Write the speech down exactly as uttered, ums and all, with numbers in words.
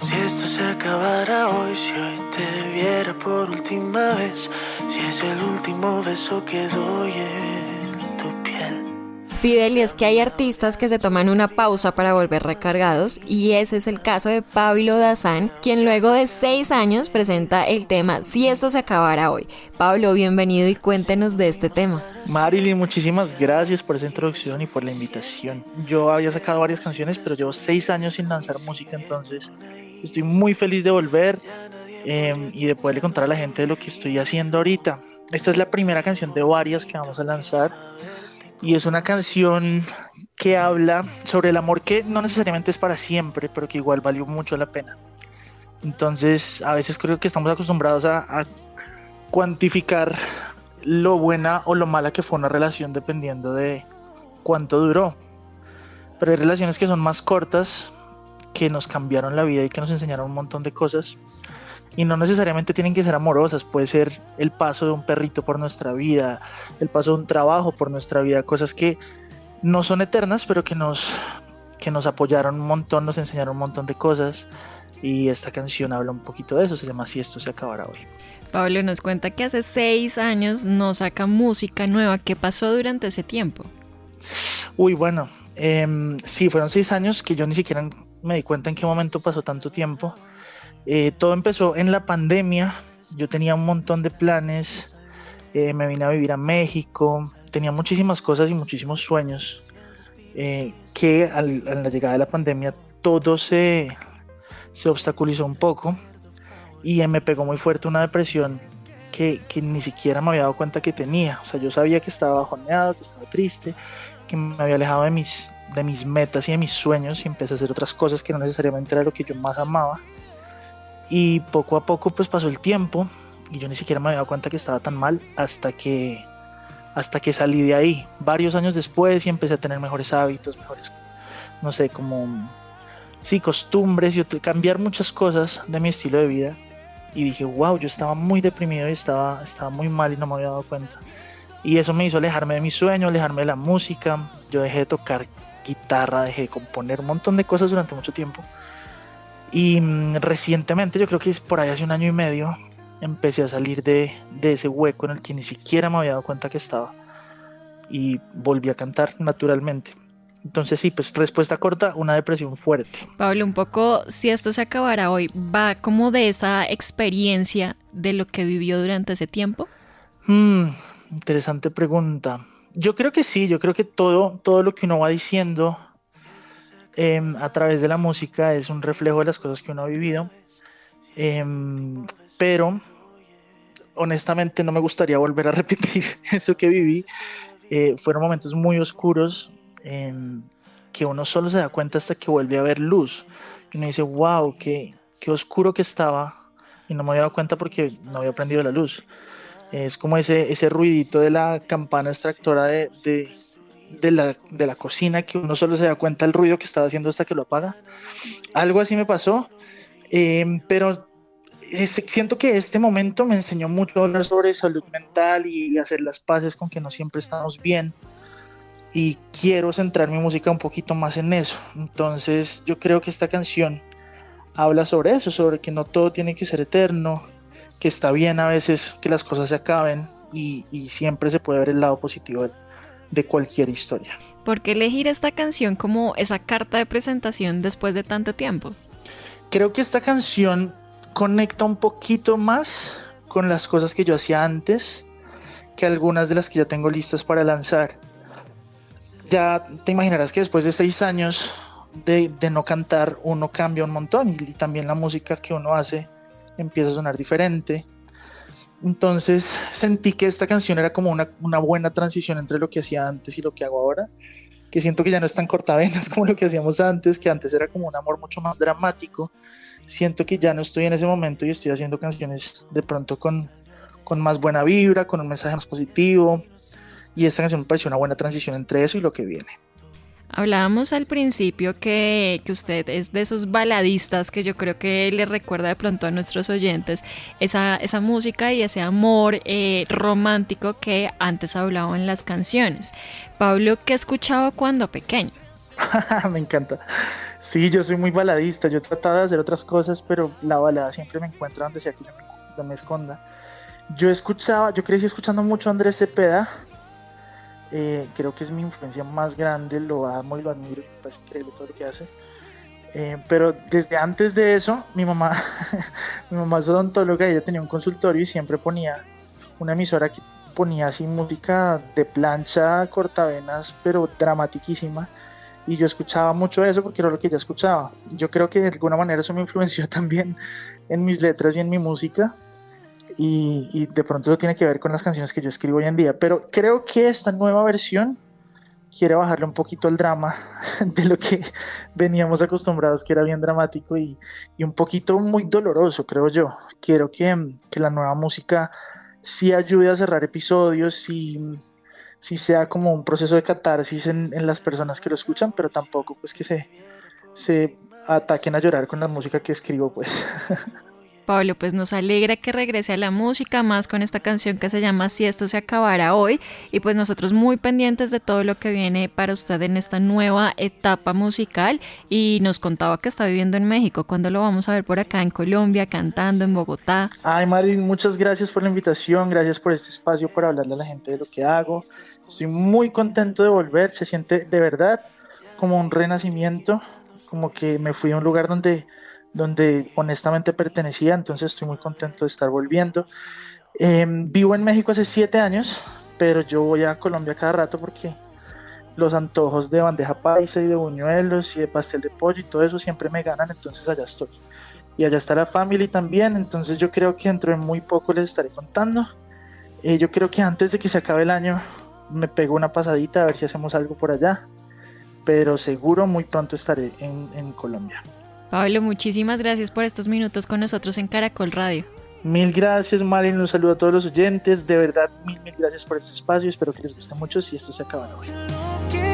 Si esto se acabara hoy, si hoy te viera por última vez, si es el último beso que doy en tu piel. Fidel, y es que hay artistas que se toman una pausa para volver recargados, y ese es el caso de Pablo Dazán, quien luego de seis años presenta el tema Si esto se acabara hoy. Pablo, bienvenido y cuéntenos de este tema. Marilyn, muchísimas gracias por esa introducción y por la invitación. Yo había sacado varias canciones, pero llevo seis años sin lanzar música, entonces estoy muy feliz de volver eh, y de poderle contar a la gente de lo que estoy haciendo ahorita. Esta es la primera canción de varias que vamos a lanzar. Y es una canción que habla sobre el amor que no necesariamente es para siempre, pero que igual valió mucho la pena. Entonces, a veces creo que estamos acostumbrados a, a cuantificar lo buena o lo mala que fue una relación dependiendo de cuánto duró. Pero hay relaciones que son más cortas, que nos cambiaron la vida y que nos enseñaron un montón de cosas. Y no necesariamente tienen que ser amorosas, puede ser el paso de un perrito por nuestra vida, el paso de un trabajo por nuestra vida, cosas que no son eternas, pero que nos, que nos apoyaron un montón, nos enseñaron un montón de cosas. Y esta canción habla un poquito de eso, se llama Si esto se acabara hoy. Pablo nos cuenta que hace seis años no saca música nueva. ¿Qué pasó durante ese tiempo? Uy, bueno, eh, sí, fueron seis años que yo ni siquiera me di cuenta en qué momento pasó tanto tiempo. Eh, todo empezó en la pandemia. Yo tenía un montón de planes, eh, me vine a vivir a México, tenía muchísimas cosas y muchísimos sueños, eh, que al, a la llegada de la pandemia todo se, se obstaculizó un poco y me pegó muy fuerte una depresión que, que ni siquiera me había dado cuenta que tenía. O sea, yo sabía que estaba bajoneado, que estaba triste, que me había alejado de mis, de mis metas y de mis sueños y empecé a hacer otras cosas que no necesariamente era lo que yo más amaba. Y poco a poco pues pasó el tiempo y yo ni siquiera me había dado cuenta que estaba tan mal hasta que, hasta que salí de ahí varios años después y empecé a tener mejores hábitos, mejores, no sé, como, sí, costumbres y cambiar muchas cosas de mi estilo de vida. Y dije, wow, yo estaba muy deprimido y estaba, estaba muy mal y no me había dado cuenta. Y eso me hizo alejarme de mi sueño, alejarme de la música. Yo dejé de tocar guitarra, dejé de componer un montón de cosas durante mucho tiempo. Y mmm, recientemente, yo creo que es por ahí hace un año y medio, empecé a salir de, de ese hueco en el que ni siquiera me había dado cuenta que estaba. Y volví a cantar naturalmente. Entonces sí, pues respuesta corta, una depresión fuerte. Pablo, un poco, si esto se acabara hoy, ¿va como de esa experiencia de lo que vivió durante ese tiempo? Hmm, interesante pregunta. Yo creo que sí, yo creo que todo, todo lo que uno va diciendo eh, a través de la música es un reflejo de las cosas que uno ha vivido. Eh, pero honestamente no me gustaría volver a repetir eso que viví. Eh, fueron momentos muy oscuros, eh, que uno solo se da cuenta hasta que vuelve a ver luz. Y uno dice, wow, qué, qué oscuro que estaba. Y no me había dado cuenta porque no había prendido la luz. Es como ese, ese ruidito de la campana extractora de, de, de, la, de la cocina, que uno solo se da cuenta del ruido que estaba haciendo hasta que lo apaga. Algo así me pasó, eh, pero es, siento que este momento me enseñó mucho a hablar sobre salud mental y hacer las paces con que no siempre estamos bien. Y quiero centrar mi música un poquito más en eso. Entonces yo creo que esta canción habla sobre eso, sobre que no todo tiene que ser eterno, que está bien a veces que las cosas se acaben y, y siempre se puede ver el lado positivo de, de cualquier historia. ¿Por qué elegir esta canción como esa carta de presentación después de tanto tiempo? Creo que esta canción conecta un poquito más con las cosas que yo hacía antes que algunas de las que ya tengo listas para lanzar. Ya te imaginarás que después de seis años de, de no cantar, uno cambia un montón y, y también la música que uno hace empieza a sonar diferente. Entonces sentí que esta canción era como una, una buena transición entre lo que hacía antes y lo que hago ahora, que siento que ya no es tan cortavenas como lo que hacíamos antes, que antes era como un amor mucho más dramático. Siento que ya no estoy en ese momento y estoy haciendo canciones de pronto con, con más buena vibra, con un mensaje más positivo. Y esta canción me pareció una buena transición entre eso y lo que viene. Hablábamos al principio que, que usted es de esos baladistas que yo creo que le recuerda de pronto a nuestros oyentes esa, esa música y ese amor eh, romántico que antes hablaba en las canciones. Pablo, ¿qué escuchaba cuando pequeño? Me encanta. Sí, yo soy muy baladista, yo he tratado de hacer otras cosas, pero la balada siempre me encuentra donde sea que yo me, donde me esconda. Yo escuchaba, yo crecí escuchando mucho a Andrés Cepeda, eh, creo que es mi influencia más grande, lo amo y lo admiro, me parece increíble todo lo que hace. Eh, pero desde antes de eso, mi mamá, mi mamá es odontóloga, ella tenía un consultorio y siempre ponía una emisora que ponía así música de plancha, cortavenas, pero dramatiquísima. Y yo escuchaba mucho eso porque era lo que ella escuchaba. Yo creo que de alguna manera eso me influenció también en mis letras y en mi música. Y, y de pronto eso tiene que ver con las canciones que yo escribo hoy en día. Pero creo que esta nueva versión quiere bajarle un poquito el drama de lo que veníamos acostumbrados, que era bien dramático y, y un poquito muy doloroso, creo yo. Quiero que, que la nueva música sí ayude a cerrar episodios, sí, sí sea como un proceso de catarsis en, en las personas que lo escuchan, pero tampoco pues que se, se ataquen a llorar con la música que escribo, pues. Pablo, pues nos alegra que regrese a la música, más con esta canción que se llama Si esto se acabara hoy, y pues nosotros muy pendientes de todo lo que viene para usted en esta nueva etapa musical, y nos contaba que está viviendo en México. ¿Cuándo lo vamos a ver por acá en Colombia, cantando en Bogotá? Ay, Mari, muchas gracias por la invitación, gracias por este espacio para hablarle a la gente de lo que hago. Estoy muy contento de volver, se siente de verdad como un renacimiento, como que me fui a un lugar donde donde honestamente pertenecía, entonces estoy muy contento de estar volviendo. Eh, vivo en México hace siete años, pero yo voy a Colombia cada rato porque los antojos de bandeja paisa y de buñuelos y de pastel de pollo y todo eso siempre me ganan, entonces allá estoy. Y allá está la family también, entonces yo creo que dentro de muy poco les estaré contando. Eh, yo creo que antes de que se acabe el año me pego una pasadita a ver si hacemos algo por allá, pero seguro muy pronto estaré en, en Colombia. Pablo, muchísimas gracias por estos minutos con nosotros en Caracol Radio. Mil gracias, Marilyn, un saludo a todos los oyentes, de verdad, mil, mil gracias por este espacio, espero que les guste mucho si esto se acaba hoy.